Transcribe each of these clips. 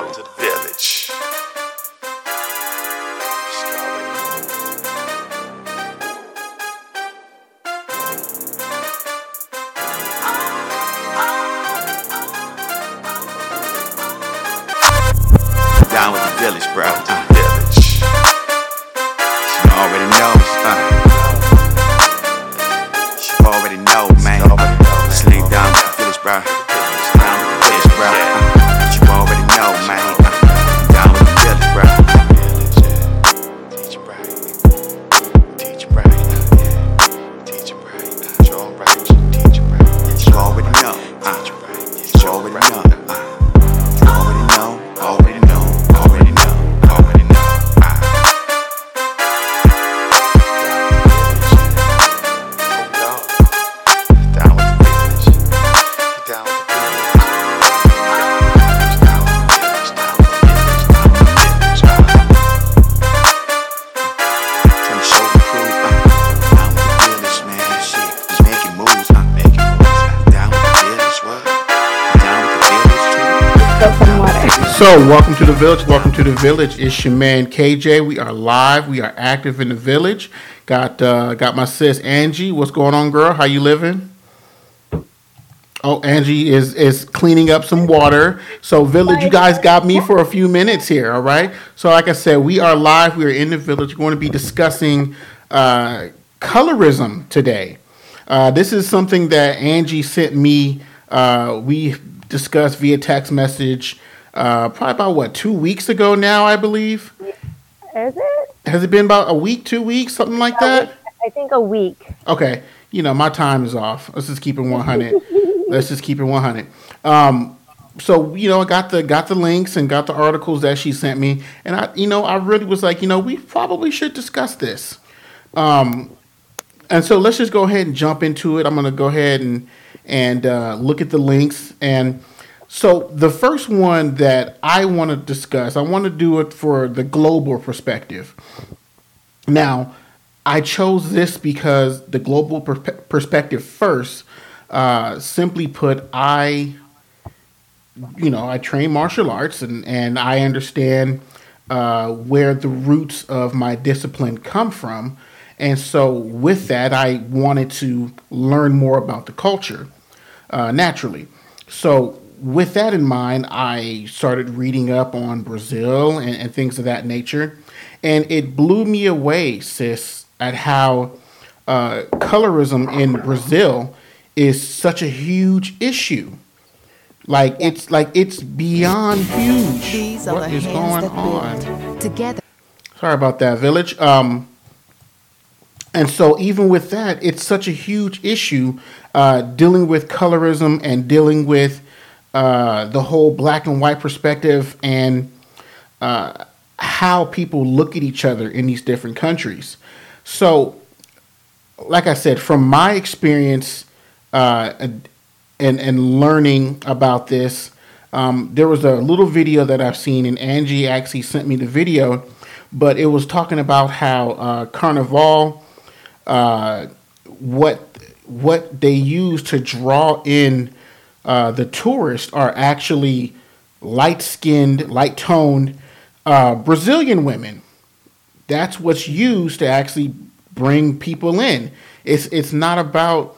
to the village. Down with the village, bro. Village. You already know. You already know, man. Sling down with the village, bro. Down with the village, bro. You already know, man. Down with the village, bro. Teach it right. Teach it right. Teach it right. Draw right. Teach it right. You already know. You already know. Already know. Already know. Already know. Already know. Down with the village. Down with the village. Down with the village. Down with the village. Down with the village. Trying to show the crew. Down with the village, man. Shit. Just making moves. Making moves. Down with the village. What? Down with the village too. Go some water. So, welcome to the village. Welcome to the village. It's your man KJ. We are live. We are active in the village. Got my sis Angie. What's going on, girl? How you living? Oh, Angie is cleaning up some water. So, village, you guys got me for a few minutes here. All right. So, like I said, we are live. We are in the village. We're going to be discussing colorism today. This is something that Angie sent me. We discussed via text message. Probably about 2 weeks ago now, I believe. Is it? Has it been about a week, 2 weeks, something like that? I think a week. Okay, my time is off. Let's just keep it 100. Let's just keep it 100. So I got the links and got the articles that she sent me, and I really was like, we probably should discuss this. And so let's just go ahead and jump into it. I'm gonna go ahead and look at the links. And so the first one that I want to discuss, I want to do it for the global perspective. Now, I chose this because the global perspective first, simply put, I train martial arts and I understand where the roots of my discipline come from. And so with that, I wanted to learn more about the culture, naturally. So with that in mind, I started reading up on Brazil and things of that nature. And it blew me away, sis, at how colorism in Brazil is such a huge issue. It's beyond huge. These are What the is hands going that on? build together. Sorry about that, village. And so even with that, it's such a huge issue dealing with colorism and dealing with the whole black and white perspective and how people look at each other in these different countries. So, like I said, from my experience and learning about this, there was a little video that I've seen, and Angie actually sent me the video, but it was talking about how Carnival, what they use to draw in the tourists are actually light-skinned, light-toned Brazilian women. That's what's used to actually bring people in. It's not about,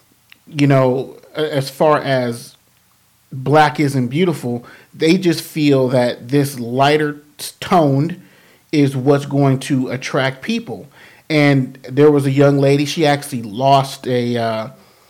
as far as black isn't beautiful, they just feel that this lighter toned is what's going to attract people. And there was a young lady, she actually lost a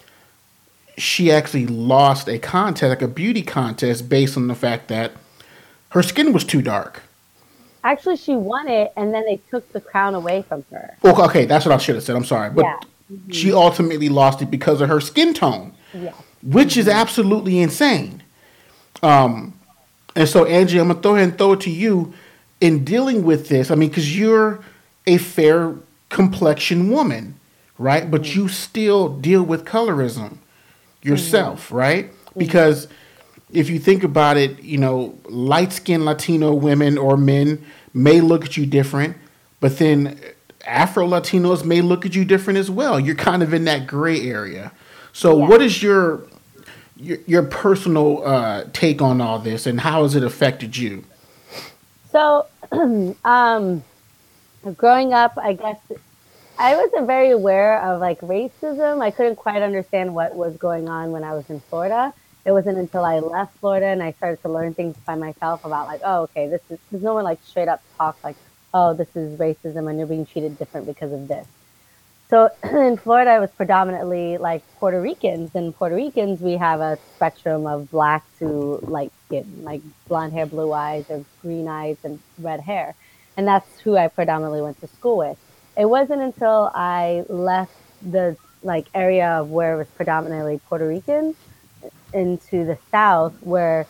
contest, like a beauty contest, based on the fact that her skin was too dark. Actually, she won it, and then they took the crown away from her. Okay, that's what I should have said. I'm sorry. But Yeah. she ultimately lost it because of her skin tone, Yeah. which is absolutely insane. And so, Angie, I'm going to throw it to you in dealing with this. I mean, because you're a fair complexion woman, right? But you still deal with colorism yourself, right? Because if you think about it, light-skinned Latino women or men may look at you different, but then Afro-Latinos may look at you different as well. You're kind of in that gray area. So what is your personal take on all this, and how has it affected you? So, um, growing up, I guess I wasn't very aware of like racism. I couldn't quite understand what was going on when I was in Florida. It wasn't until I left Florida and I started to learn things by myself about like, oh, okay, this is because no one like straight up talks like, oh, this is racism and you're being treated different because of this. So in Florida, it was predominantly like Puerto Ricans. And Puerto Ricans, we have a spectrum of black to light skin, like blonde hair, blue eyes, or green eyes and red hair. And that's who I predominantly went to school with. It wasn't until I left the like area of where it was predominantly Puerto Rican into the South where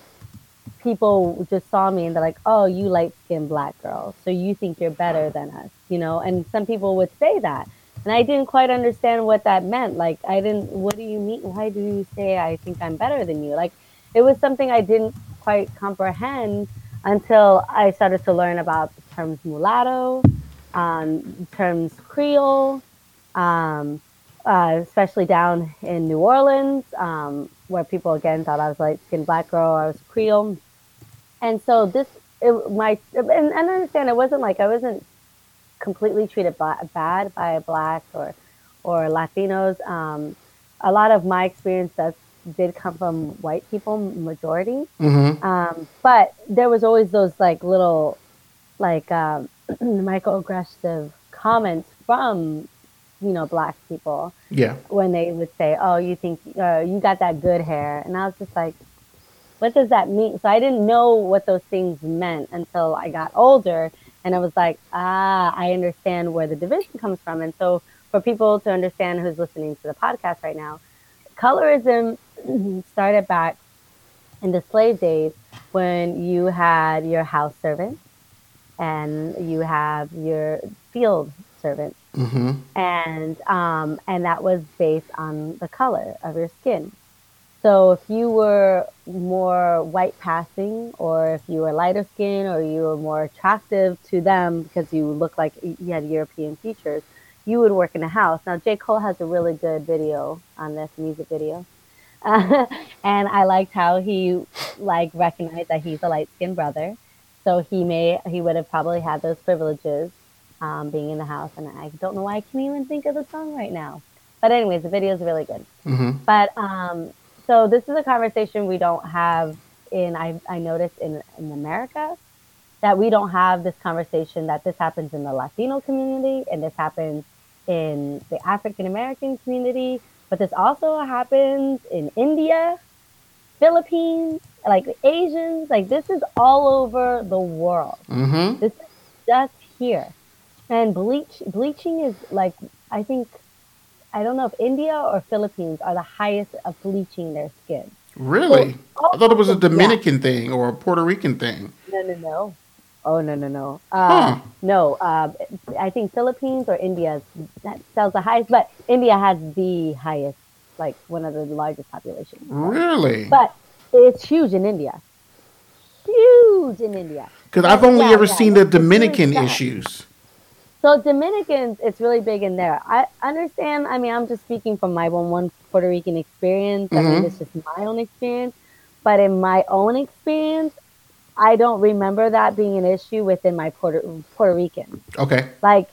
people just saw me and they're like, "Oh, you light skinned black girl, so you think you're better than us," you know? And some people would say that. And I didn't quite understand what that meant. Like, I didn't, what do you mean? Why do you say I think I'm better than you? Like, it was something I didn't quite comprehend until I started to learn about the terms mulatto, terms Creole, um, especially down in New Orleans, where people again thought I was light skinned black girl, I was Creole. And so this, and I understand it wasn't like I wasn't completely treated bad by black or Latinos. A lot of my experience did come from white people, majority. Mm-hmm. But there was always those like little like microaggressive comments from black people Yeah. when they would say, "Oh, you think you got that good hair," and I was just like, what does that mean? So I didn't know what those things meant until I got older. And I was like, I understand where the division comes from. And so for people to understand who's listening to the podcast right now, colorism started back in the slave days when you had your house servant and you have your field servant. Mm-hmm. And that was based on the color of your skin. So if you were more white passing, or if you were lighter skin, or you were more attractive to them because you looked like you had European features, you would work in a house. Now, J. Cole has a really good video on this music video. And I liked how he like recognized that he's a light skinned brother. So he would have probably had those privileges being in the house. And I don't know why I can't even think of the song right now. But anyways, the video is really good. Mm-hmm. But so this is a conversation we don't have I noticed in America that we don't have this conversation, that this happens in the Latino community and this happens in the African American community, but this also happens in India, Philippines, like the Asians, like this is all over the world. Mm-hmm. This is just here. And bleaching is like, I think, I don't know if India or Philippines are the highest of bleaching their skin. Really? So I thought it was a yeah, Dominican thing or a Puerto Rican thing. no. Oh no. Huh. No. I think Philippines or India that sells the highest, but India has the highest, like one of the largest populations. So. Really? But it's huge in India. Huge in India. Because I've But only ever yeah, seen the it's really Dominican sad. issues. So Dominicans, it's really big in there. I understand. I mean, I'm just speaking from my one Puerto Rican experience. I mean, Mm-hmm. it's just my own experience. But in my own experience, I don't remember that being an issue within my Puerto Rican. Okay. Like,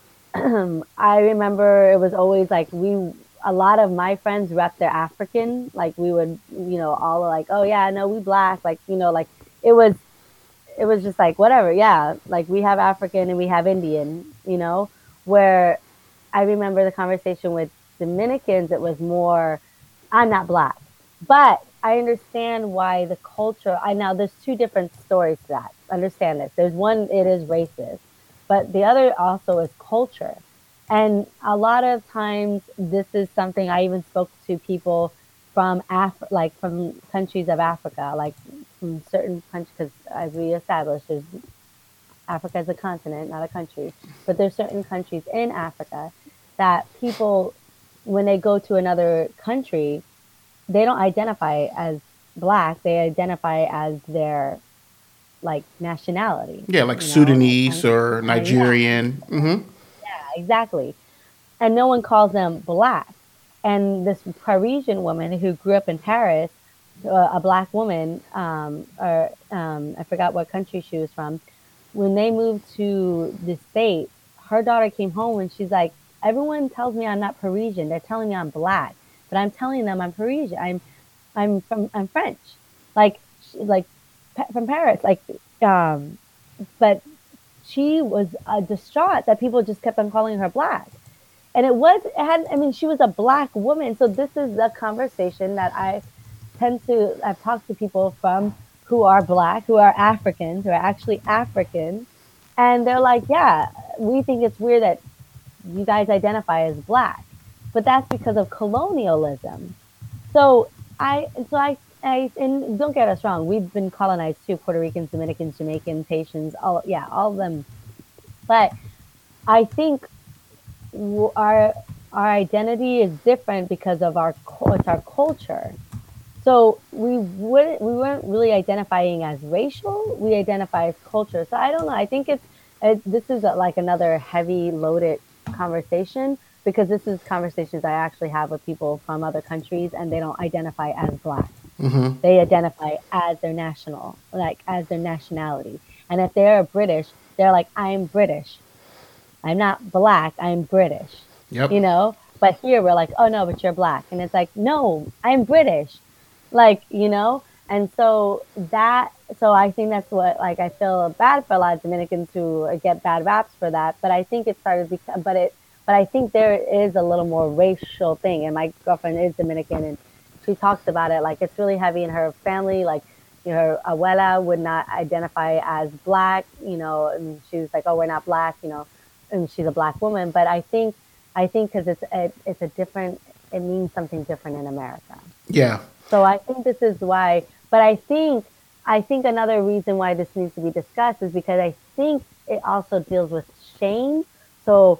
I remember it was always like a lot of my friends rep their African. Like we would, all like, oh yeah, no, we black. Like, like it was it was just like whatever, yeah, like we have African and we have Indian, where I remember the conversation with Dominicans, it was more, I'm not black, but I understand why the culture, I now there's two different stories to that, understand this, there's one, it is racist, but the other also is culture. And a lot of times this is something I even spoke to people from like from countries of Africa, like from certain countries, because as we established, there's Africa is a continent, not a country, but there's certain countries in Africa that people, when they go to another country, they don't identify as black; they identify as their like nationality, Yeah, like like Sudanese or yeah, Nigerian. Mm-hmm. exactly. And no one calls them black. And this Parisian woman who grew up in Paris, a black woman, or I forgot what country she was from, when they moved to the States, her daughter came home and she's like, everyone tells me I'm not Parisian. They're telling me I'm black, but I'm telling them I'm Parisian. I'm French, like like from Paris. Um, but she was distraught that people just kept on calling her black. And it had, I mean, she was a black woman. So this is the conversation that I've talked to people from who are black, who are Africans, who are actually African. And they're like, yeah, we think it's weird that you guys identify as black, but that's because of colonialism. So and don't get us wrong, we've been colonized too, Puerto Ricans, Dominicans, Jamaicans, Haitians, all of them. But I think our identity is different because of it's our culture. So we weren't really identifying as racial. We identify as culture. So I don't know. I think this is like another heavy loaded conversation because this is conversations I actually have with people from other countries and they don't identify as black. Mm-hmm. They identify as as their nationality. And if they're British, they're like, I'm British. I'm not black, I'm British, Yep. you know? But here we're like, oh no, but you're black. And it's like, no, I'm British. Like, you know? And so I think that's what, like, I feel bad for a lot of Dominicans who get bad raps for that. But I think it started, but I think there is a little more racial thing. And my girlfriend is Dominican and she talks about it. Like, it's really heavy in her family. Like, her abuela would not identify as black, and she was like, oh, we're not black, and she's a black woman. But I think because it's a different, it means something different in America. Yeah. So I think this is why. But I think another reason why this needs to be discussed is because I think it also deals with shame. So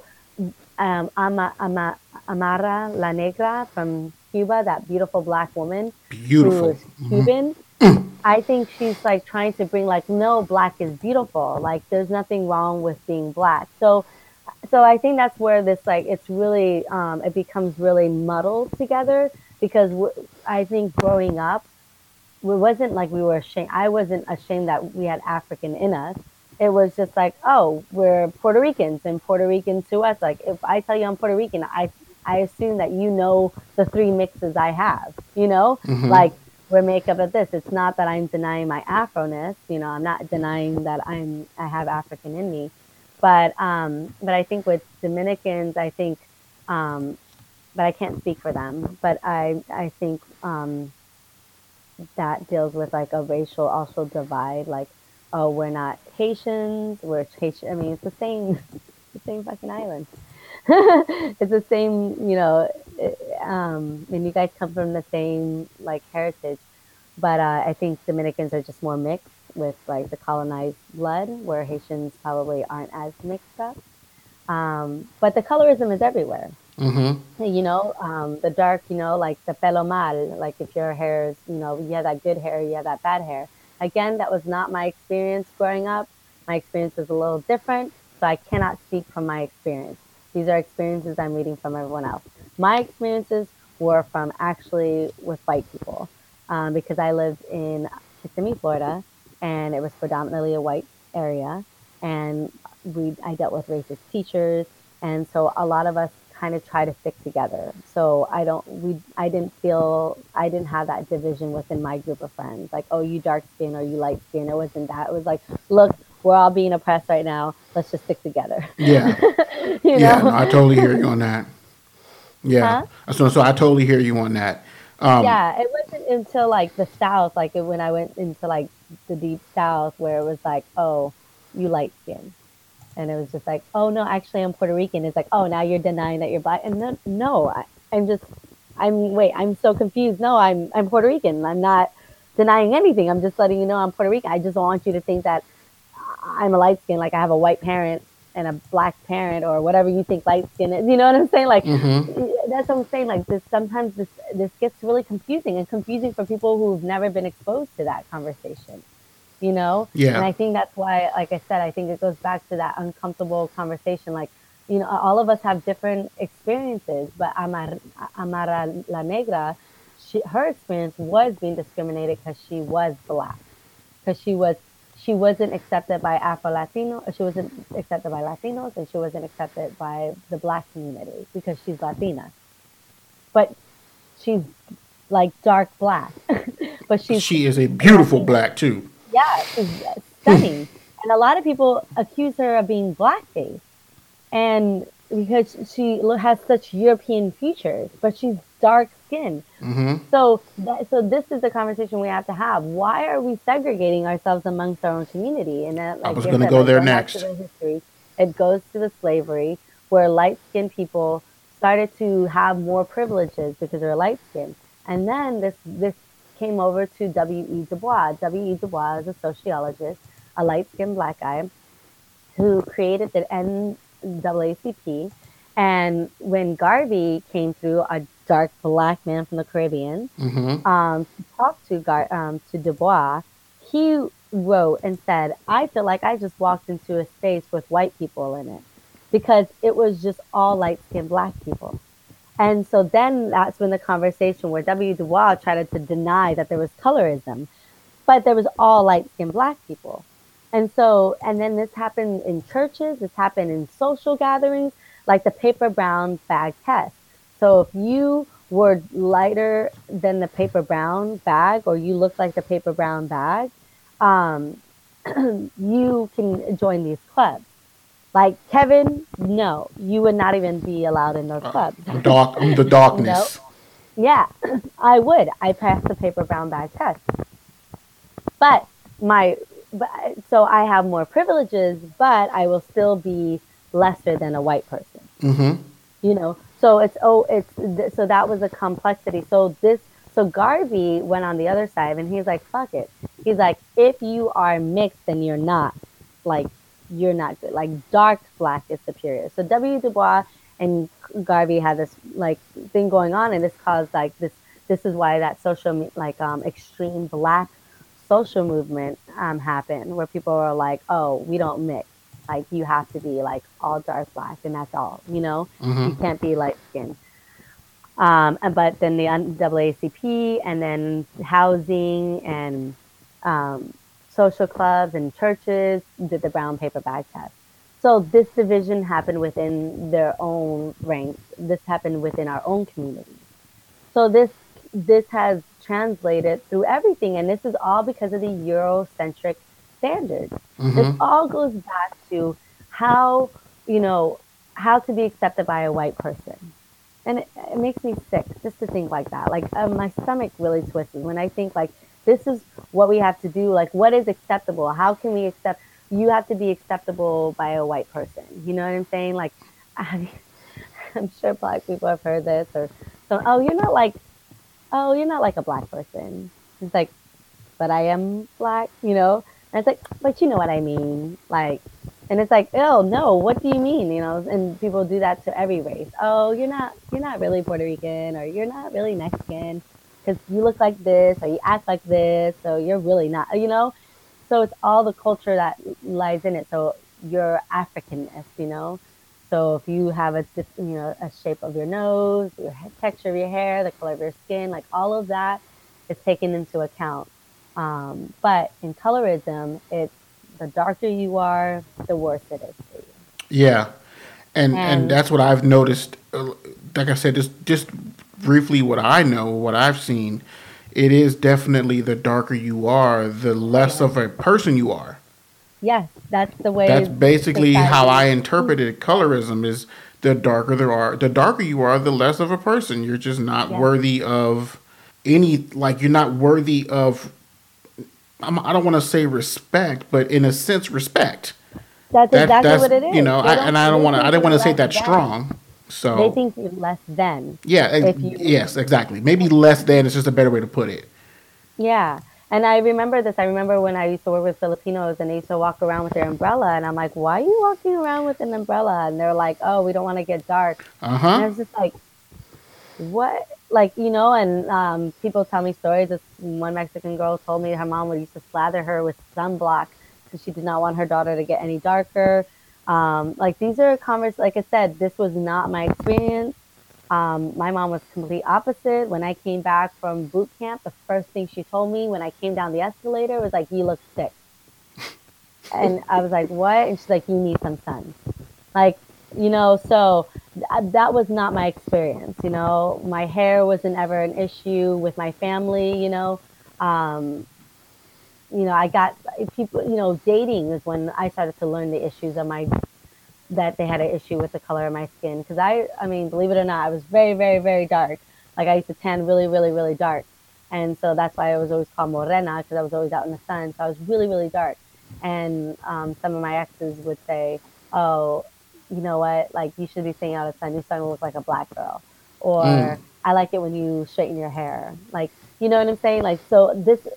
Amara La Negra from Cuba, that beautiful black woman who Beautiful. is Cuban. I think she's like trying to bring like, no, black is beautiful. Like there's nothing wrong with being black. So I think that's where this like it's really it becomes really muddled together because I think growing up it wasn't like we were ashamed. I wasn't ashamed that we had African in us. It was just like, oh, we're Puerto Ricans and Puerto Rican to us. Like if I tell you I'm Puerto Rican, I assume that you know the three mixes I have, Mm-hmm. like we're made up of this. It's not that I'm denying my Afro-ness, I'm not denying that I have African in me. But I think with Dominicans, I think um but I can't speak for them. But I think that deals with like a racial also divide, like, oh, we're not Haitians, we're Haitian. I mean, it's the same fucking island. It's the same, and you guys come from the same like heritage. But I think Dominicans are just more mixed with like the colonized blood, where Haitians probably aren't as mixed up. But the colorism is everywhere. Mm-hmm. The dark, like the pelo mal, like if your hair is, you have that good hair, you have that bad hair. Again, that was not my experience growing up. My experience is a little different, so I cannot speak from my experience. These are experiences I'm reading from everyone else. My experiences were from actually with white people, because I lived in Kissimmee, Florida, and it was predominantly a white area, and I dealt with racist teachers, and so a lot of us kind of try to stick together. So I didn't have that division within my group of friends. Like, oh, you dark skin or you light skin. It wasn't that. It was like, look, we're all being oppressed right now. Let's just stick together. Yeah. you Yeah. No, know? I totally hear you on that. Yeah. Huh? So I totally hear you on that. Um, Yeah, it wasn't until like the South, like when I went into like the deep South, where it was like, oh, you light skin. And it was just like, oh no, actually I'm Puerto Rican. It's like, oh, now you're denying that you're black. And then, no, I'm just, wait, I'm so confused. No, I'm Puerto Rican. I'm not denying anything. I'm just letting you know I'm Puerto Rican. I just want you to think that I'm a light skin, like I have a white parent and a black parent or whatever you think light skin is. You know what I'm saying? Like, mm-hmm. that's what I'm saying. Like sometimes this gets really confusing and confusing for people who've never been exposed to that conversation, and Yeah. I think that's why, like I said, I think it goes back to that uncomfortable conversation. Like, all of us have different experiences, but Amara La Negra, her experience was being discriminated because she was black, because she wasn't accepted by Afro Latino. She wasn't accepted by Latinos, and she wasn't accepted by the Black community because she's Latina. But she's like dark black, but she's She is a beautiful Latina. black too. Yeah, she's stunning. And a lot of people accuse her of being blackface, and because has such European features, but she's dark skinned. So this is the conversation we have to have. Why are we segregating ourselves amongst our own community? And I like was I going to said, go like there going back to next. the history, it goes to the slavery where light skinned people started to have more privileges because they're light skinned. And then this came over to W.E. Du Bois. W.E. Du Bois is a sociologist, a light skinned black guy who created the NAACP. And when Garvey came through, a dark black man from the Caribbean, to talk to Du Bois, he wrote and said, "I feel like I just walked into a space with white people in it because it was just all light skinned black people." And so then that's when the conversation where W. Du Bois tried to deny that there was colorism, but there was all light skinned black people. And so, and then this happened in churches, this happened in social gatherings, like the paper brown bag test. So if you were lighter than the paper brown bag, or you looked like the paper brown bag, um, you can join these clubs. Like Kevin, no, you would not even be allowed in those clubs. I'm the You know? darkness. Yeah, I would. I passed the paper brown bag test. But my, but, so I have more privileges, but I will still be lesser than a white person. You know, so so that was a complexity. So Garvey went on the other side, and he's like, fuck it. He's like, if you are mixed, then like, you're not good. Like dark black is superior. So W. Du Bois and Garvey had this like thing going on, and this caused like this. This is why that social like extreme black social movement happened, where people were like, "Oh, we don't mix. Like you have to be like all dark black, and that's all. You know, you can't be light skinned." But then the NAACP, and then housing and social clubs and churches did the brown paper bag test. So this division happened within their own ranks. This happened within our own communities. So this has translated through everything, and this is all because of the Eurocentric standards. This all goes back to how you know how to be accepted by a white person, and it makes me sick just to think like that. Like my stomach really twists when I think like this is what we have to do. Like what is acceptable? How can we accept? You have to be acceptable by a white person. You know what I'm saying? Like I, I'm sure black people have heard this or so. Oh, you're not like a black person. It's like, but I am black. You know. And it's like, but you know what I mean? Like, and it's like, oh no, what do you mean? You know, and people do that to every race. Oh, you're not really Puerto Rican, or you're not really Mexican, because you look like this, or you act like this, so you're really not. You know, so it's all the culture that lies in it. So you're Africanness, you know. So if you have a shape of your nose, your texture of your hair, the color of your skin, like all of that is taken into account. But in colorism, it's the darker you are, the worse it is for you. Yeah, and And that's what I've noticed. Like I said, just briefly, what I know, what I've seen, it is definitely the darker you are, the less yeah, of a person you are. yes, that's the That's way basically how I society. interpreted colorism. Is the darker you are, the less of a person. You're just not Yeah, worthy of any. Like you're not worthy of. I don't want to say respect, but in a sense, respect. that's exactly That's what it is. They don't. and I don't They want to. I think didn't you're want to say less that than. strong. They So think you're less than yeah, if you. yes, exactly. Maybe less than is just a better way to put it. Yeah. And I remember this. I remember when I used to work with Filipinos and they used to walk around with their umbrella. And I'm like, why are you walking around with an umbrella? And they're like, oh, we don't want to get dark. Uh And huh. I was just like, what? Like, you know, and people tell me stories. This one Mexican girl told me her mom would used to slather her with sunblock because she did not want her daughter to get any darker. Like, these are conversations, like I said, this was not my experience. My mom was complete opposite. When I came back from boot camp, the first thing she told me when I came down the escalator was like, "You look sick." And I was like, what? And she's like, you need some sun. Like, so that was not my experience. My hair wasn't ever an issue with my family. Um, I got people, dating is when I started to learn the issues of that they had an issue with the color of my skin. Because I mean, believe it or not, I was very, very, very dark. Like I used to tan really, really, really dark. And so that's why I was always called morena, because I was always out in the sun. So I was really, really dark. And some of my exes would say, oh, you know what? Like you should be staying out of the sun. You're starting to look like a black girl. Or I like it when you straighten your hair. Like, you know what I'm saying? Like, so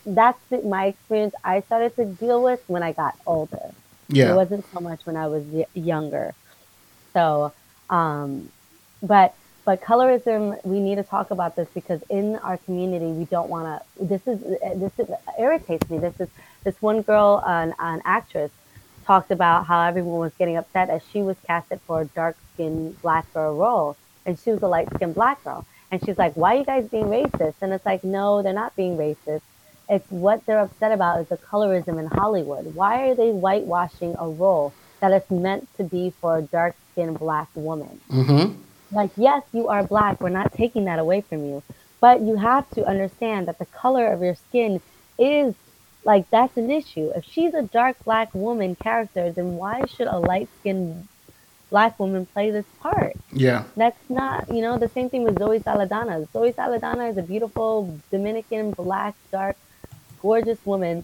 my experience I started to deal with when I got older. It Yeah. wasn't so much when I was younger. So, um, but colorism, we need to talk about this because in our community, we don't want to. This irritates me. This one girl, an actress, talked about how everyone was getting upset as she was casted for a dark skinned black girl role, and she was a light skinned black girl, and she's like, "Why are you guys being racist?" And it's like, no, they're not being racist. It's what they're upset about is the colorism in Hollywood. Why are they whitewashing a role that is meant to be for a dark skinned black woman? Mm-hmm. Like, yes, you are black. We're not taking that away from you. But you have to understand that the color of your skin is like, that's an issue. If she's a dark black woman character, then why should a light skinned black woman play this part? Yeah. That's not, the same thing with Zoe Saldana. Zoe Saldana is a beautiful Dominican, black, dark, gorgeous woman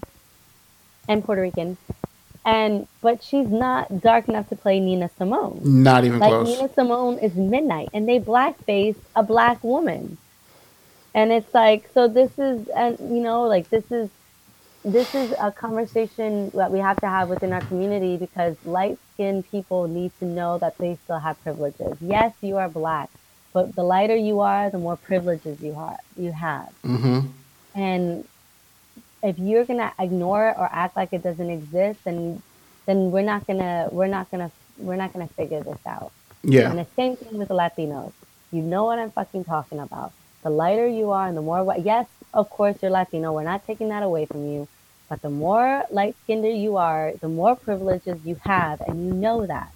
and Puerto Rican. But she's not dark enough to play Nina Simone. Not even Like close. Nina Simone is Midnight, and they blackface a black woman, and it's like, so this is, and like this is a conversation that we have to have within our community because light skinned people need to know that they still have privileges. Yes, you are black, but the lighter you are, the more privileges you have, Mm-hmm. and if you're gonna ignore it or act like it doesn't exist, then we're not gonna figure this out. Yeah. And the same thing with the Latinos. You know what I'm fucking talking about. The lighter you are and the more yes, of course you're Latino. We're not taking that away from you. But the more light skinned you are, the more privileges you have, and you know that.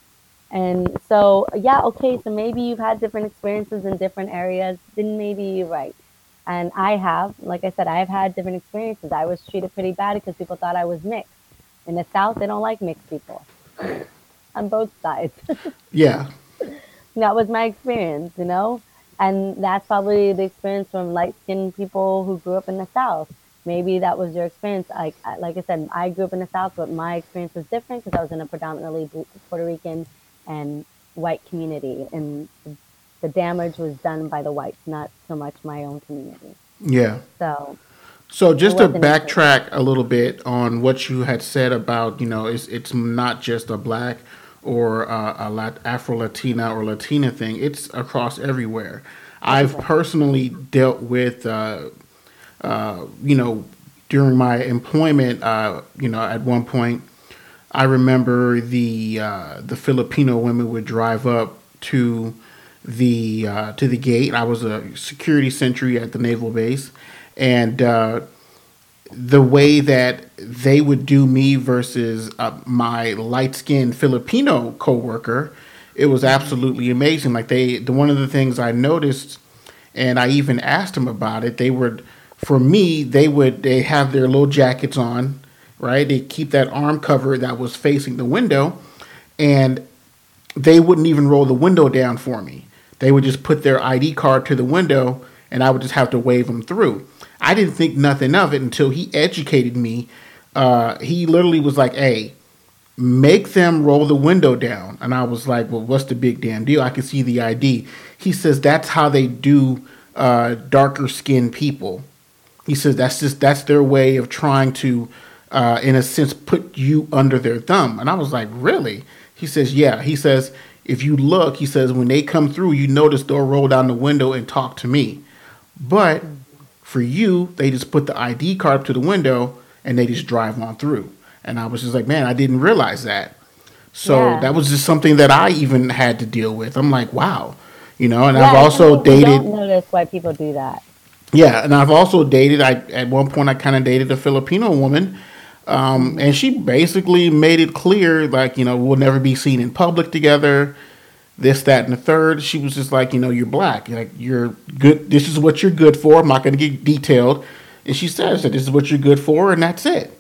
And so, yeah, okay, so maybe you've had different experiences in different areas, then maybe you're right. And I have, like I said, I've had different experiences. I was treated pretty bad because people thought I was mixed. In the South, they don't like mixed people on both sides. Yeah. That was my experience. And that's probably the experience from light skinned people who grew up in the South. Maybe that was your experience. Like I said, I grew up in the South, but my experience was different because I was in a predominantly Puerto Rican and white community, and the damage was done by the whites, not so much my own community. Yeah. So So it just to wasn't as good. backtrack a little bit on what you had said about, it's not just a black or Afro Latina or Latina thing. It's across everywhere. I've Everywhere. personally dealt with, you know, during my employment, at one point, I remember the Filipino women would drive up to the gate. I was a security sentry at the naval base, and the way that they would do me versus my light skinned Filipino coworker, it was absolutely amazing. Like one of the things I noticed, and I even asked them about it. They would, for me, they have their little jackets on, right? They keep that arm cover that was facing the window, and they wouldn't even roll the window down for me. They would just put their ID card to the window, and I would just have to wave them through. I didn't think nothing of it until he educated me. He literally was like, "Hey, make them roll the window down." And I was like, "Well, what's the big damn deal? I can see the ID." He says that's how they do darker skinned people. He says that's their way of trying to, in a sense, put you under their thumb. And I was like, really? He says, yeah. He says, if you look, he says, when they come through, you notice they'll roll down the window and talk to me. But for you, they just put the ID card up to the window and they just drive on through. And I was just like, man, I didn't realize that. So Yeah. that was just something that I even had to deal with. I'm like, wow. And I've Yeah, it's also something we don't dated. notice why people do that. Yeah, and I've also dated. I at one point I kind of dated a Filipino woman, And she basically made it clear, like, we'll never be seen in public together, this, that, and the third. She was just like, you're black. Like, you're good. This is what you're good for. I'm not going to get detailed. And she says that this is what you're good for, and that's it.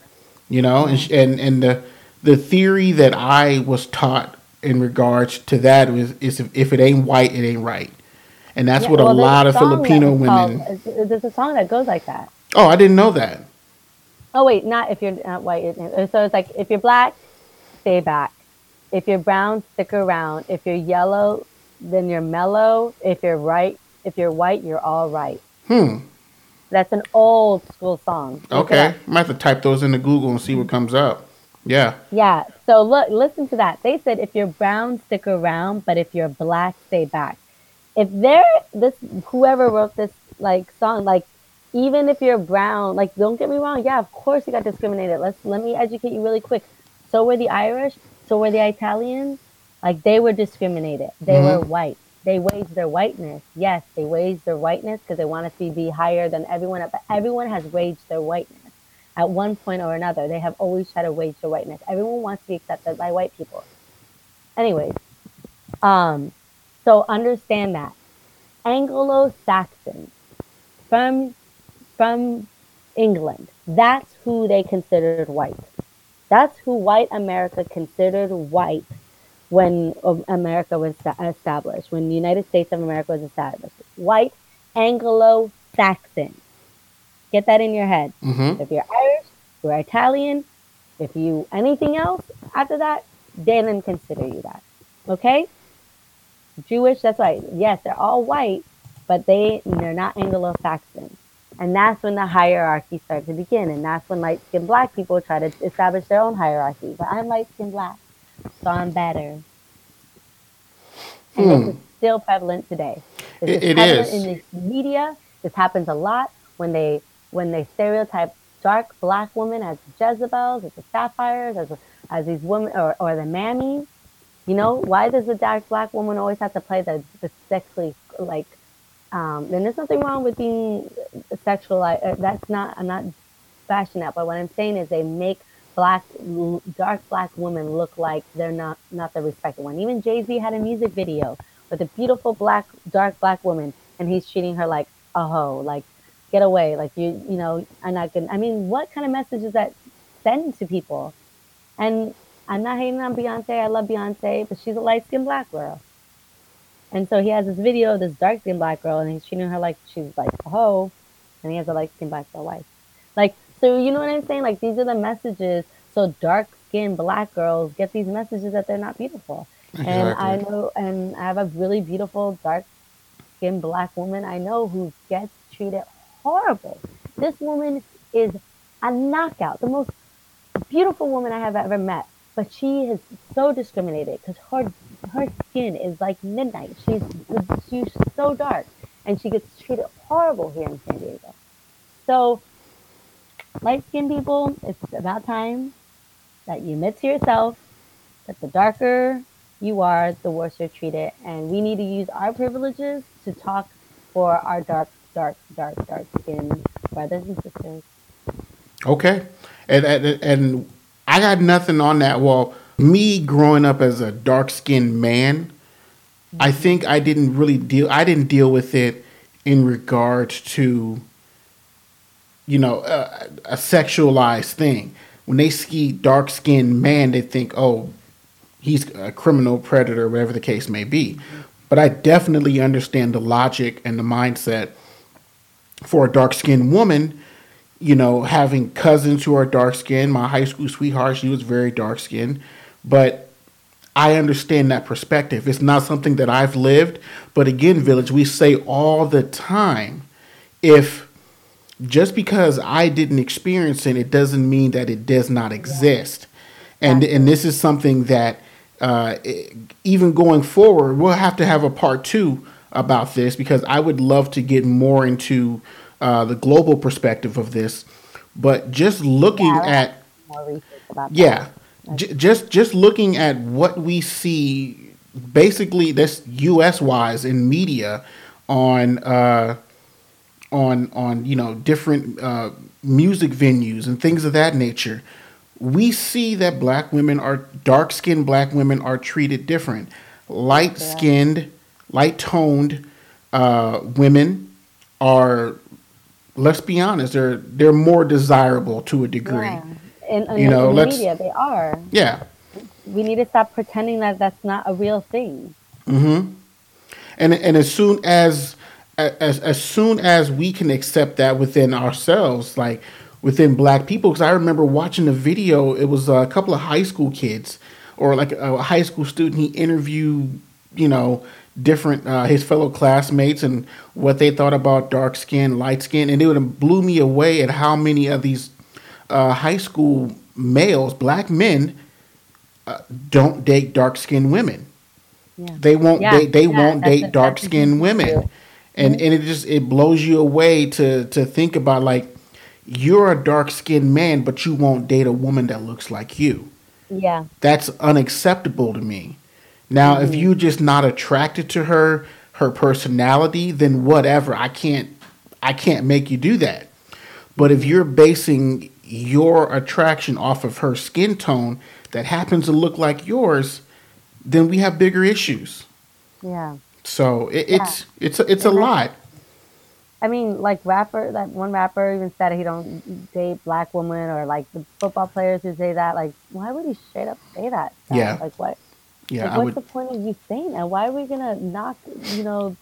And the theory that I was taught in regards to that is if it ain't white, it ain't right. And that's Yeah, what a well, lot of Filipino women. there's a song that goes like that. Oh, I didn't know that. Oh wait, not if you're not white. So it's like if you're black, stay back. If you're brown, stick around. If you're yellow, then you're mellow. If you're white, you're all right. That's an old school song. Look it Okay, up. I might have to type those into Google and see what comes up. Yeah. Yeah. So listen to that. They said if you're brown, stick around, but if you're black, stay back. If they're this whoever wrote this like song, like even if you're brown, like don't get me wrong, yeah, of course you got discriminated. Let me educate you really quick. So were the Irish, so were the Italians, like they were discriminated. They were white. They waged their whiteness. Yes, they waged their whiteness because they wanted to be higher than everyone. But everyone has waged their whiteness at one point or another. They have always tried to wage their whiteness. Everyone wants to be accepted by white people. Anyways, um, so understand that Anglo-Saxons from from England, that's who they considered white. That's who white America considered white when America was established, when the United States of America was established. White Anglo-Saxon. Get that in your head. Mm-hmm. If you're Irish, you're Italian, if you anything else after that, they didn't consider you that. Okay? Jewish, that's right. Yes, they're all white, but they're not Anglo-Saxon. And that's when the hierarchy started to begin. And that's when light-skinned black people try to establish their own hierarchy. But I'm light-skinned black, so I'm better. And this is still prevalent today. This It prevalent is. in the media. This happens a lot when they stereotype dark black women as Jezebels, as the Sapphires, as these women or the mammies. Why does the dark black woman always have to play the sexually like? And there's nothing wrong with being sexual. That's not. I'm not bashing that. But what I'm saying is they make dark black women look like they're not the respected one. Even Jay-Z had a music video with a beautiful dark black woman, and he's treating her like a hoe. Like, get away. Like I'm not gonna. I mean, what kind of message is that sending to people? And I'm not hating on Beyonce. I love Beyonce, but she's a light-skinned black girl. And so he has this video of this dark-skinned black girl, and he's treating her like she's like a hoe, and he has a light-skinned black girl wife. Like, so you know what I'm saying? Like, these are the messages. So dark-skinned black girls get these messages that they're not beautiful. And I Exactly. know, and I have a really beautiful dark-skinned black woman I know who gets treated horrible. This woman is a knockout, the most beautiful woman I have ever met, but she is so discriminated because her skin is like midnight. She's so dark, and she gets treated horrible here in San Diego. So, light skinned people, it's about time that you admit to yourself that the darker you are, the worse you're treated, and we need to use our privileges to talk for our dark skinned brothers and sisters. Okay. And I got nothing on that. Well, me growing up as a dark skinned man, I think I didn't deal with it in regards to, a sexualized thing. When they see dark skinned man, they think, oh, he's a criminal predator, whatever the case may be. But I definitely understand the logic and the mindset for a dark skinned woman, having cousins who are dark skinned. My high school sweetheart, she was very dark skinned. But I understand that perspective. It's not something that I've lived. But again, Village, we say all the time, if just because I didn't experience it, it doesn't mean that it does not exist. And this is something that uh, even going forward, we'll have to have a part two about this because I would love to get more into the global perspective of this. But just Yeah, looking I want at more research about that. yeah, just looking at what we see, basically this U.S. wise in media on different music venues and things of that nature. we see that dark skinned black women are treated different. Light Correct. skinned, light toned women are, let's be honest, they're more desirable to a degree. Yeah. In You know, in the let's media, they are. yeah. We need to stop pretending that that's not a real thing. And as soon as we can accept that within ourselves, like within black people, because I remember watching the video, it was a couple of high school kids or like a high school student. He interviewed, you know, different his fellow classmates and what they thought about dark skin, light skin, and it would blew me away at how many of these high school males, black men, don't date dark skinned women. Yeah. They won't Yeah. date. They Yeah. won't date dark That's skinned women, true. and it blows you away to think about, like, you're a dark skinned man, but you won't date a woman that looks like you. Yeah. That's unacceptable to me. Now, if Hmm. you're just not attracted to her personality, then whatever. I can't make you do that. But if Hmm. you're basing your attraction off of her skin tone that happens to look like yours, then we have bigger issues. Yeah. So Yeah. it's a And that, lot. I mean, like that one rapper even said he don't date black women, or like the football players who say that. Like, why would he straight up say that stuff? Yeah, Like, what? yeah. Like, I what's would. the point of you saying that? Why are we gonna knock, you know,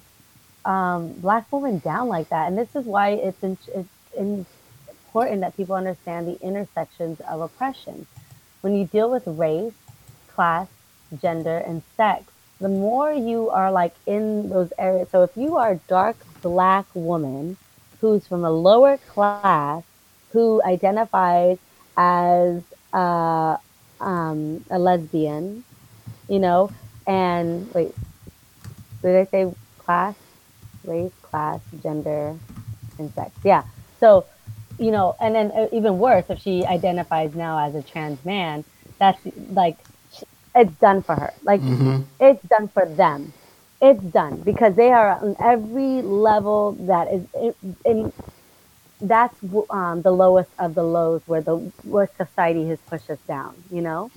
black women down like that? And this is why it's important that people understand the intersections of oppression. When you deal with race, class, gender, and sex, the more you are like in those areas. So if you are a dark black woman who's from a lower class, who identifies as uh, a lesbian, you know, and wait, did I say class, race, class, gender, and sex? Yeah. So, you know, and then even worse, if she identifies now as a trans man, that's like, it's done for her. Like, it's done for them. It's done because they are on every level that is in that's the lowest of the lows where society has pushed us down, you know?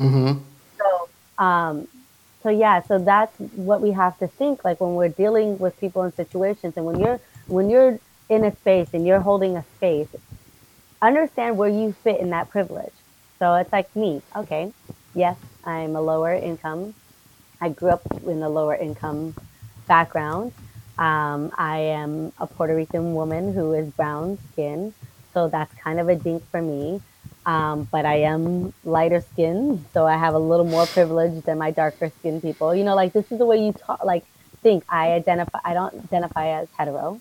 So, so yeah, so that's what we have to think like when we're dealing with people in situations, and when you're in a space and you're holding a space, understand where you fit in that privilege. So it's like me. Okay, yes, I'm a lower income. I grew up in a lower income background. I am a Puerto Rican woman who is brown skinned, so that's kind of a dink for me. But I am lighter skinned, so I have a little more privilege than my darker skinned people. You know, like this is the way you talk. Like, think. I don't identify as hetero.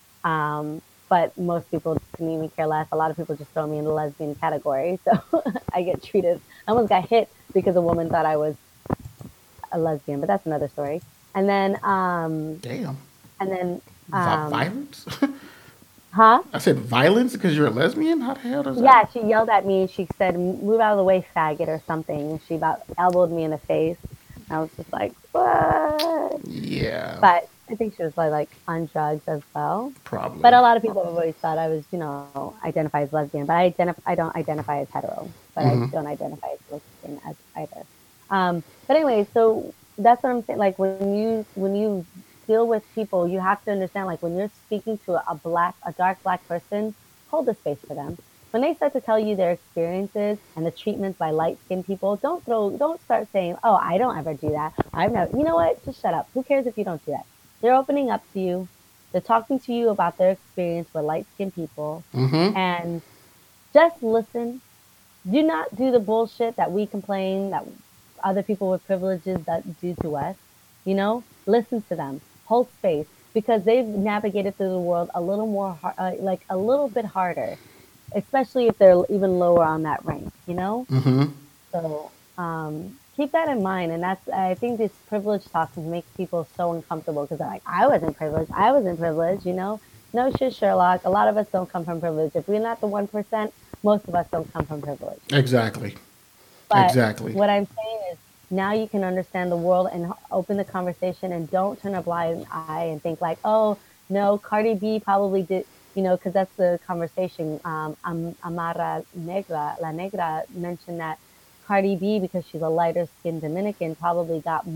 But most people can even care less. A lot of people just throw me in the lesbian category, so I get treated. I almost got hit because a woman thought I was a lesbian, but that's another story. And then, Damn. and then, um, Violence. huh? I said violence because you're a lesbian. How the hell does that? Yeah, she yelled at me. She said, "Move out of the way, faggot," or something. And she about elbowed me in the face. I was just like, "What?" Yeah, But I think she was like on drugs as well. But probably. a lot of people have always thought I was, identify as lesbian, but I don't identify as hetero, but I don't identify as lesbian as either. But anyway, so that's what I'm saying. Like when you deal with people, you have to understand. Like when you're speaking to a dark black person, hold the space for them. When they start to tell you their experiences and the treatments by light skinned people, don't start saying, "Oh, I don't ever do that. I've never." You know what? Just shut up. Who cares if you don't do that? They're opening up to you. They're talking to you about their experience with light skinned people, and just listen. Do not do the bullshit that we complain that other people with privileges that do to us. Listen to them, hold space, because they've navigated through the world a little more like a little bit harder, especially if they're even lower on that rank. So keep that in mind, and that's I think this privilege talk makes people so uncomfortable because they're like, I wasn't privileged, I wasn't privileged. No shit, Sherlock. A lot of us don't come from privilege. If we're not the 1%, most of us don't come from privilege. Exactly. But Exactly. what I'm saying is now you can understand the world and open the conversation, and don't turn a blind eye and think like, oh no, Cardi B probably did. because that's the conversation. Amara Negra, La Negra, mentioned that Cardi B, because she's a lighter skinned Dominican, probably got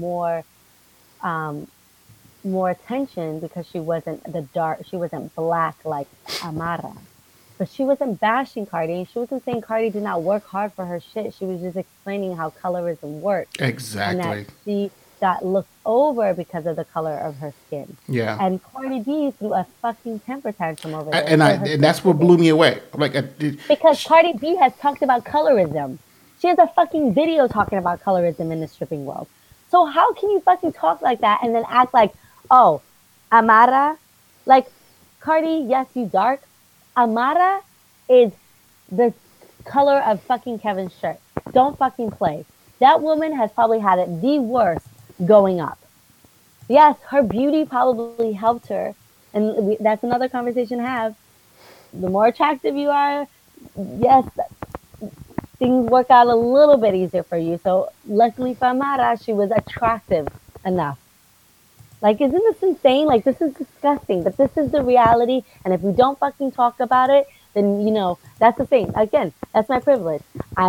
um, more attention because she wasn't black like Amara. But she wasn't bashing Cardi. She wasn't saying Cardi did not work hard for her shit. She was just explaining how colorism works and that Exactly. she got looked over because of the color of her skin. Yeah. And Cardi B threw a fucking temper tantrum over A- this And I for her and that's what specific. blew me away. Like, Because Cardi B has talked about colorism. She has a fucking video talking about colorism in the stripping world. So how can you fucking talk like that and then act like, oh, Amara, like Cardi, yes, you dark. Amara is the color of fucking Kevin's shirt. Don't fucking play. That woman has probably had it the worst going up. Yes, her beauty probably helped her, and that's another conversation to have. The more attractive you are, yes, things work out a little bit easier for you. So luckily for Amara, she was attractive enough. Like, isn't this insane? Like, this is disgusting, but this is the reality. And if we don't fucking talk about it, then, that's the thing. Again, that's my privilege.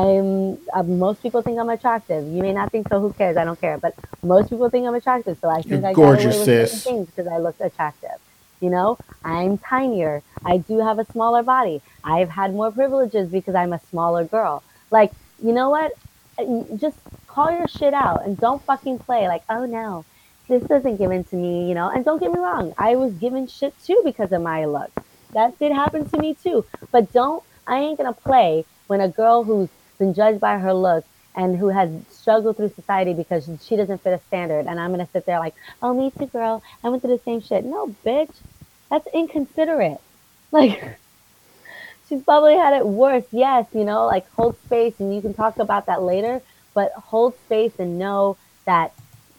Most people think I'm attractive. You may not think so. Who cares? I don't care. But most people think I'm attractive. So I you're think I got away gorgeous, with certain sis. things because I look attractive. I'm tinier. I do have a smaller body. I've had more privileges because I'm a smaller girl. Like, you know what? Just call your shit out and don't fucking play. Like, oh no, this isn't given to me. And don't get me wrong, I was given shit too because of my look. That did happen to me too. But I ain't gonna play when a girl who's been judged by her look and who has struggled through society because she doesn't fit a standard, and I'm gonna sit there like, oh, me too, girl. I went through the same shit. No, bitch, that's inconsiderate. Like, she's probably had it worse. Yes, like hold space, and you can talk about that later. But hold space and know that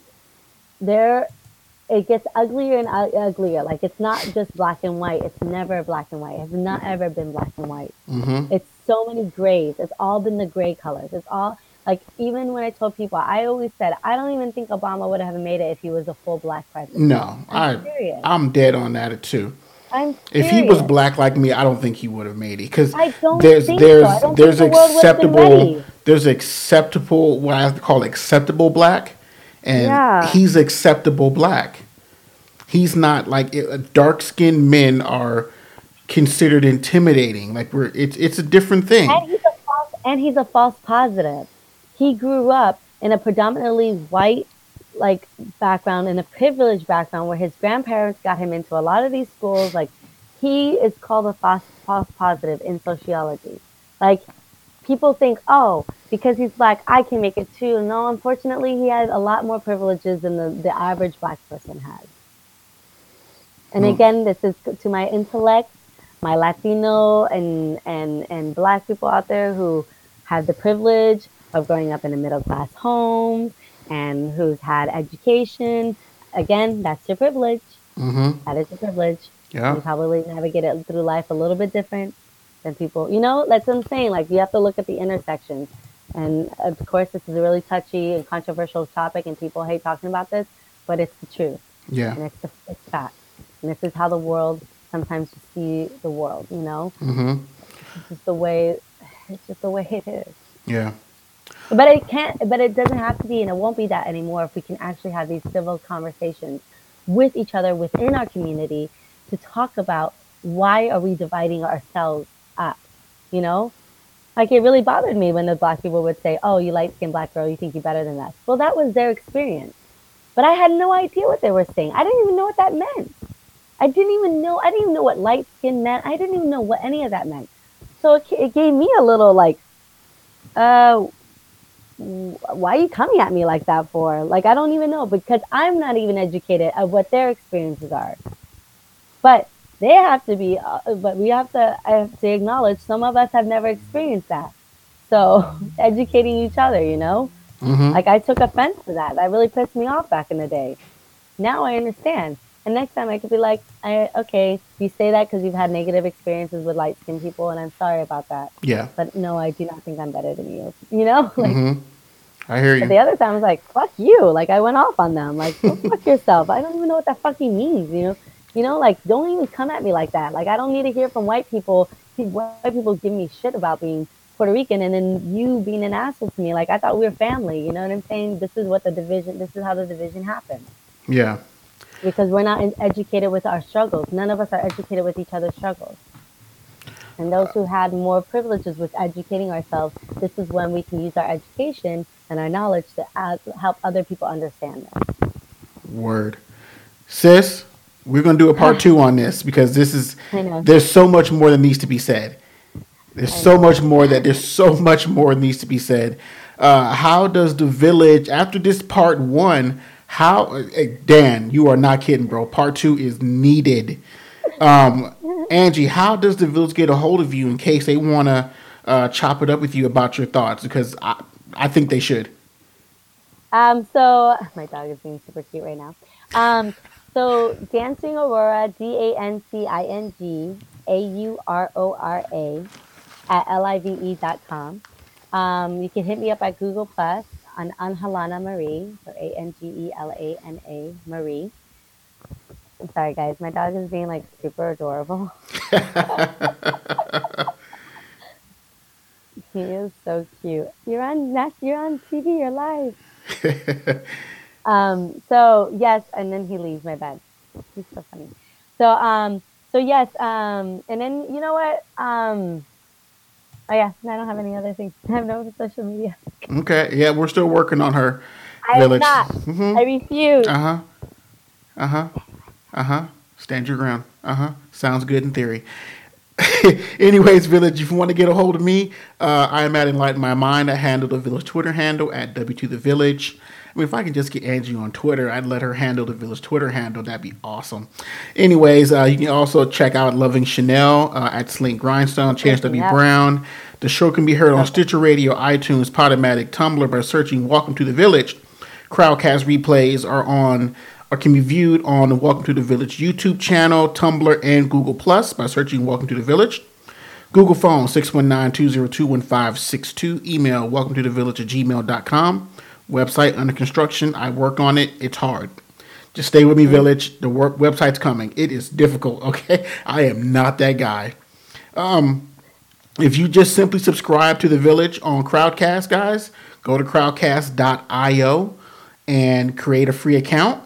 there it gets uglier and uglier. Like, it's not just black and white. It's never black and white. It's not ever been black and white. Hmm. It's so many grays. It's all been the gray colors. It's all like, even when I told people, I always said I don't even think Obama would have made it if he was a full black president. No, I'm serious. I'm dead on that too. I'm If he was serious. black like me, I don't think he would have made it because I don't there's think so. I there's don't think there's the world would have been acceptable ready. there's acceptable what I call acceptable black, and Yeah. he's acceptable black. He's not like dark skinned men are considered intimidating. Like it's a different thing. And he's a false positive. He grew up in a predominantly white like background, in a privileged background where his grandparents got him into a lot of these schools. Like, he is called a false positive in sociology. Like, people think, oh, because he's black, I can make it too. No, unfortunately, he has a lot more privileges than the average black person has. And Well, again, this is to my intellect, my Latino and black people out there who have the privilege of growing up in a middle class home and who's had education. Again, that's your privilege. hmm. That is your privilege. Yeah. You probably navigate it through life a little bit different than people. That's what I'm saying. Like, you have to look at the intersections. And of course, this is a really touchy and controversial topic, and people hate talking about this, but it's the truth, Yeah. and it's fact. And this is how the world sometimes you see the world. Hmm. It's just the way. It's just the way it is. Yeah. But it can't. But it doesn't have to be, and it won't be that anymore if we can actually have these civil conversations with each other within our community to talk about why are we dividing ourselves up. You know, like, it really bothered me when the black people would say, "Oh, you light skinned black girl, you think you're better than us." Well, that was their experience, but I had no idea what they were saying. I didn't even know what that meant. I didn't even know. I didn't even know what light skin meant. I didn't even know what any of that meant. So it gave me a little like, uh, why are you coming at me like that for? Like, I don't even know, because I'm not even educated of what their experiences are. But they have to be. But I have to acknowledge some of us have never experienced that. So educating each other. Hmm. Like, I took offense to that. That really pissed me off back in the day. Now I understand. And next time I could be like, okay, you say that because you've had negative experiences with light skinned people, and I'm sorry about that. Yeah. But no, I do not think I'm better than you. Like, Hmm. I hear but you. the other time I was like, fuck you. Like, I went off on them. Like, go fuck yourself. I don't even know what that fucking means. You know, like, don't even come at me like that. Like, I don't need to hear from white people. White people give me shit about being Puerto Rican, and then you being an asshole to me. Like, I thought we were family. You know what I'm saying? This is how the division happens. Yeah. Because we're not educated with our struggles. None of us are educated with each other's struggles. And those who had more privileges with educating ourselves, this is when we can use our education and our knowledge to help other people understand this. Word. Sis, we're going to do a part 2 on this because there's so much more that needs to be said. There's so much more that needs to be said. How does the village, after this part 1, Dan, you are not kidding, bro. Part 2 is needed. Angie, how does the village get a hold of you in case they want to chop it up with you about your thoughts? Because I think they should. So my dog is being super cute right now. So Dancing Aurora, DancingAurora @live.com. You can hit me up at Google Plus on Angelana Marie, so Angelana Marie. I'm sorry, guys. My dog is being like super adorable. He is so cute. You're on TV. You're live. So yes, and then he leaves my bed. He's so funny. So yes, and then you know what? Oh yeah, I don't have any other things. I have no social media. Okay, yeah, we're still working on her. I village. am not. Mm-hmm. I refuse. Stand your ground. Sounds good in theory. Anyways, Village, if you want to get a hold of me, I am at Enlighten My Mind. I handle the Village Twitter handle at W2TheVillage. I mean, if I can just get Angie on Twitter, I'd let her handle the Village Twitter handle. That'd be awesome. Anyways, you can also check out Loving Chanel at Slink Grindstone, Chance W. Brown. The show can be heard on Stitcher Radio, iTunes, Podomatic, Tumblr by searching Welcome to the Village. Crowdcast replays can be viewed on the Welcome to the Village YouTube channel, Tumblr, and Google Plus by searching Welcome to the Village. Google phone 619-202-1562. Email welcometothevillage@gmail.com. Website under construction. I work on it. It's hard. Just stay with me, Village. The website's coming. It is difficult, okay? I am not that guy. If you just simply subscribe to the Village on Crowdcast, guys, go to crowdcast.io and create a free account.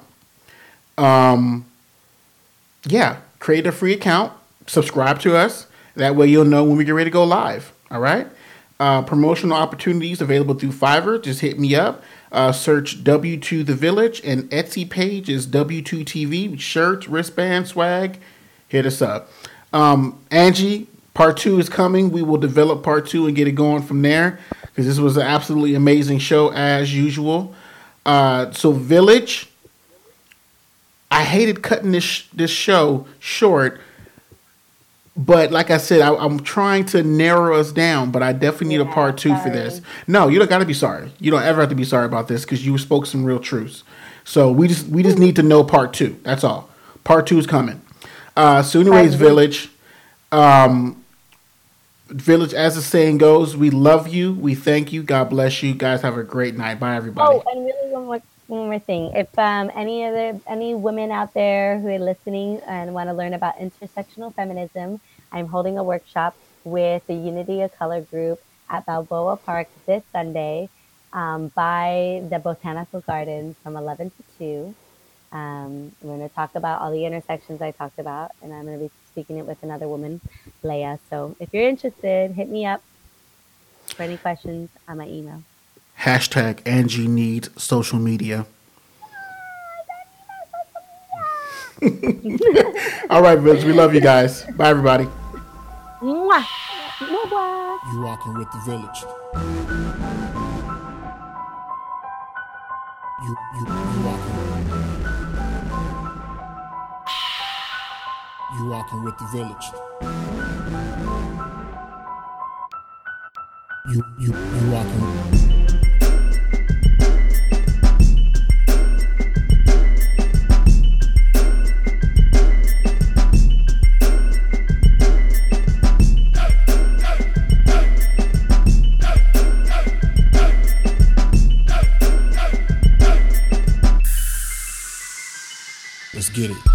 Create a free account. Subscribe to us. That way you'll know when we get ready to go live. All right? Promotional opportunities available through Fiverr. Just hit me up. Search W2 The Village, and Etsy page is W2 TV. Shirts, wristband, swag. Hit us up. Angie, part 2 is coming. We will develop part 2 and get it going from there because this was an absolutely amazing show as usual. So Village, I hated cutting this show short. But like I said, I'm trying to narrow us down, but I definitely need a part 2 for this. No, you don't got to be sorry. You don't ever have to be sorry about this because you spoke some real truths. So we just need to know part 2. That's all. Part 2 is coming. So anyways, Village, Village, as the saying goes, we love you. We thank you. God bless you. Guys, have a great night. Bye, everybody. Oh, and really one more thing. If any women out there who are listening and want to learn about intersectional feminism, I'm holding a workshop with the Unity of Color group at Balboa Park this Sunday by the Botanical Gardens from 11 to 2. I'm going to talk about all the intersections I talked about, and I'm going to be speaking it with another woman, Leah. So if you're interested, hit me up for any questions on my email. Hashtag Angie needs social media. All right, Vince. We love you guys. Bye, everybody. Mwah. Mwah. You rocking with the Village. You rocking. You rocking with the Village. You rocking. Let's get it.